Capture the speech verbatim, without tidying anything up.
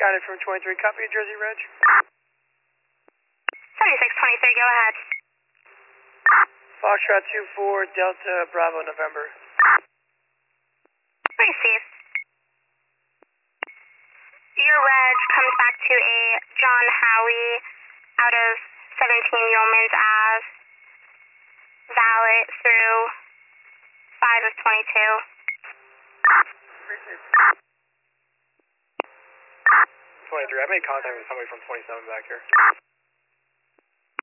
Got it from twenty-three, copy Jersey Reg. seventy-six twenty-three, go ahead. Foxtrot two four, Delta Bravo November. Receive. Your reg comes back to a John Howie out of seventeen Yeoman's Ave, valid through five of twenty-two. Receive. twenty-three, I made contact with somebody from twenty-seven back here.